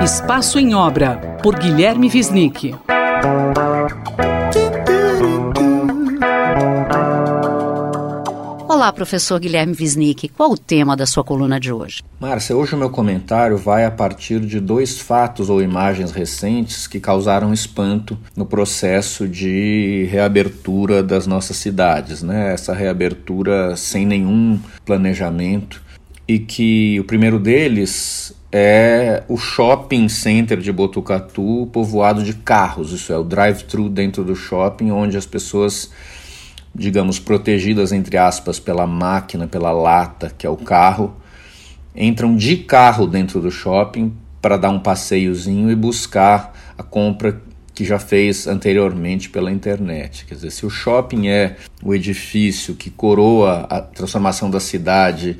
Espaço em Obra, por Guilherme Wisnik. Olá, professor Guilherme Wisnik. Qual o tema da sua coluna de hoje? Márcia, hoje o meu comentário vai a partir de 2 fatos ou imagens recentes que causaram espanto no processo de reabertura das nossas cidades, né? Essa reabertura sem nenhum planejamento, e que o primeiro deles é o shopping center de Botucatu povoado de carros. Isso é, o drive-thru dentro do shopping, onde as pessoas, digamos, protegidas, entre aspas, pela máquina, pela lata, que é o carro, entram de carro dentro do shopping para dar um passeiozinho e buscar a compra que já fez anteriormente pela internet. Quer dizer, se o shopping é o edifício que coroa a transformação da cidade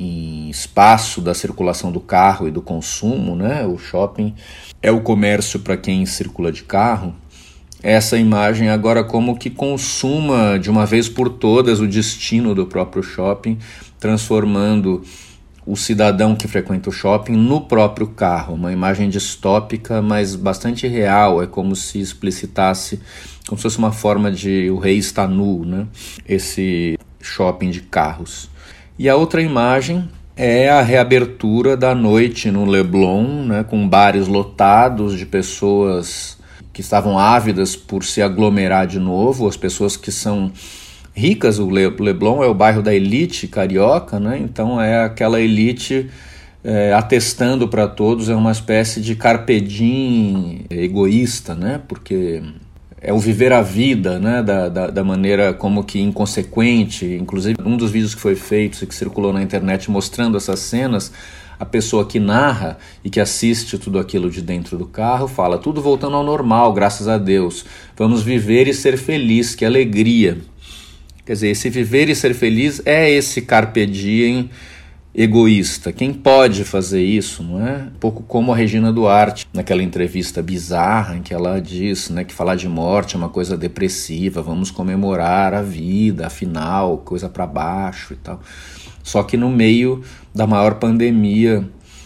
em espaço da circulação do carro e do consumo, né? O shopping é o comércio para quem circula de carro. Essa imagem agora como que consuma de uma vez por todas o destino do próprio shopping, transformando o cidadão que frequenta o shopping no próprio carro. Uma imagem distópica, mas bastante real. É como se explicitasse, como se fosse uma forma de o rei está nu, né? Esse shopping de carros. E a outra imagem é a reabertura da noite no Leblon, né? Com bares lotados de pessoas que estavam ávidas por se aglomerar de novo, as pessoas que são ricas. O Leblon é o bairro da elite carioca, né? Então é aquela elite atestando para todos, é uma espécie de carpe diem egoísta, né? Porque é o viver a vida, né? Da maneira como que inconsequente. Inclusive, um dos vídeos que foi feito e que circulou na internet mostrando essas cenas, a pessoa que narra e que assiste tudo aquilo de dentro do carro fala: tudo voltando ao normal, graças a Deus. Vamos viver e ser feliz, que alegria. Quer dizer, esse viver e ser feliz é esse carpe diem egoísta. Quem pode fazer isso, não é? Um pouco como a Regina Duarte, naquela entrevista bizarra em que ela diz, né, que falar de morte é uma coisa depressiva, vamos comemorar a vida, afinal, coisa para baixo e tal. Só que no meio da maior pandemia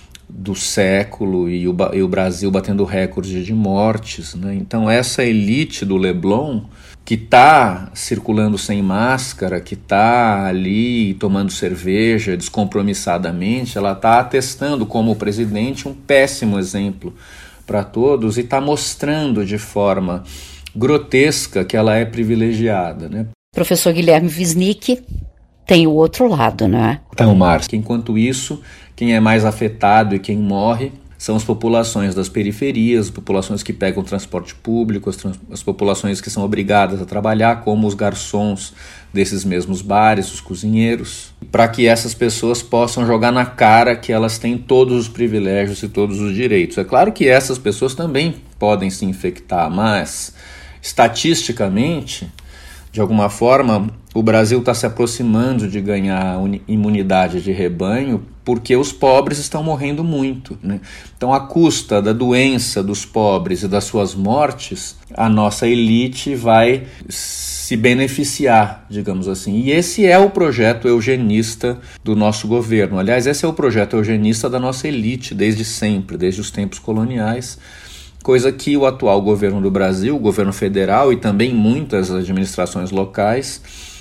do século e o Brasil batendo recorde de mortes, né? Então essa elite do Leblon, que está circulando sem máscara, que está ali tomando cerveja descompromissadamente, ela está atestando como presidente um péssimo exemplo para todos e está mostrando de forma grotesca que ela é privilegiada, né? Professor Guilherme Wisnik, tem o outro lado, não é? Então, Márcia, enquanto isso, quem é mais afetado e quem morre são as populações das periferias, as populações que pegam transporte público, as populações que são obrigadas a trabalhar, como os garçons desses mesmos bares, os cozinheiros, para que essas pessoas possam jogar na cara que elas têm todos os privilégios e todos os direitos. É claro que essas pessoas também podem se infectar, mas estatisticamente, de alguma forma, o Brasil está se aproximando de ganhar imunidade de rebanho porque os pobres estão morrendo muito, né? Então, à custa da doença dos pobres e das suas mortes, a nossa elite vai se beneficiar, digamos assim. E esse é o projeto eugenista do nosso governo. Aliás, esse é o projeto eugenista da nossa elite desde sempre, desde os tempos coloniais. Coisa que o atual governo do Brasil, o governo federal e também muitas administrações locais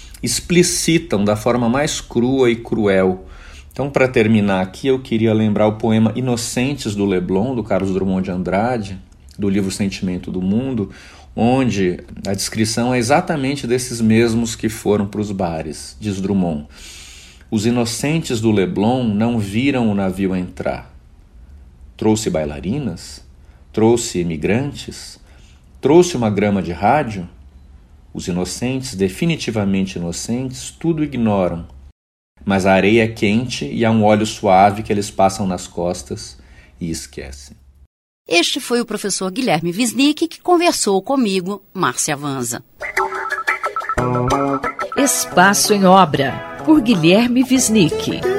explicitam da forma mais crua e cruel. Então, para terminar aqui, eu queria lembrar o poema Inocentes do Leblon, do Carlos Drummond de Andrade, do livro Sentimento do Mundo, onde a descrição é exatamente desses mesmos que foram para os bares. Diz Drummond: os inocentes do Leblon não viram o navio entrar. Trouxe bailarinas? Trouxe imigrantes? Trouxe uma grama de rádio? Os inocentes, definitivamente inocentes, tudo ignoram. Mas a areia é quente e há um óleo suave que eles passam nas costas e esquecem. Este foi o professor Guilherme Wisnik que conversou comigo, Márcia Vanza. Espaço em Obra, por Guilherme Wisnik.